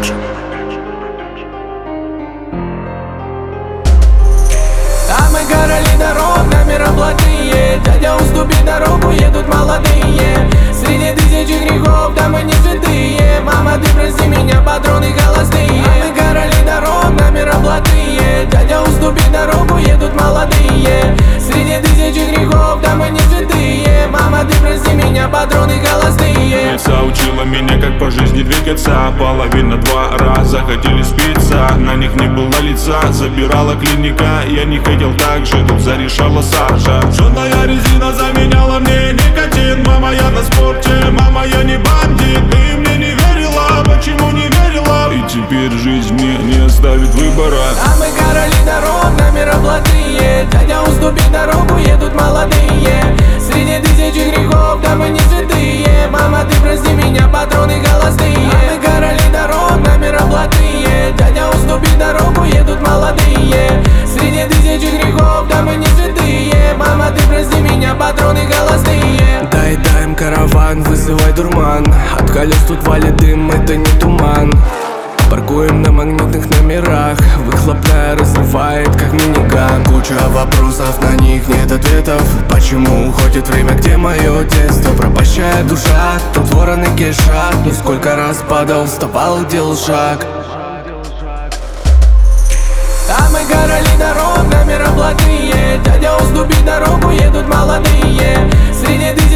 Production. А мы короли дорог, номера блатные. Дядя, уступи дорогу, едут молодые. Среди тысячи грехов, да мы не святые. Мама, ты прости меня, патроны холостые. А мы короли дорог, номера блатные. Дядя, уступи дорогу, едут молодые. Среди тысячи грехов, да мы не святые. Мама, ты прости меня, патроны холостые. Отца учила меня, как по жизни двигаться. Половина 2 раза хотели спиться, на них не было лица. Забирала клиника, я не хотел так же, тут зарешала Саша. Жжёная резина заменяла мне никотин. Мама, я на спорте, мама, я не бандит. Ты мне не верила, почему не верила? И теперь жизнь мне не оставит выбора. А мы короли дорог, номера блатные. Дядя, уступи дорогу, едут молодые. Среди тысячи грехов, да мы не святые. Мама, ты прости меня, патроны холостые. А мы короли дорог, номера блатные. Дядя, уступи дорогу, едут молодые. Среди тысячи грехов, да мы не святые. Мама, ты прости меня, патроны холостые. Дай им караван, вызывай дурман. От колес тут валит дым, это не туман. Паркуем на магнитных номерах. Выхлопная разрывает, как миниган. Куча вопросов, на них нет ответов. Почему уходит время, где мое детство? Пропащая душа, тут вороны кишат. Ну сколько раз падал, вставал, делал шаг. А мы короли дорог, номера блатные. Дядя, уступи дорогу, едут молодые. Среди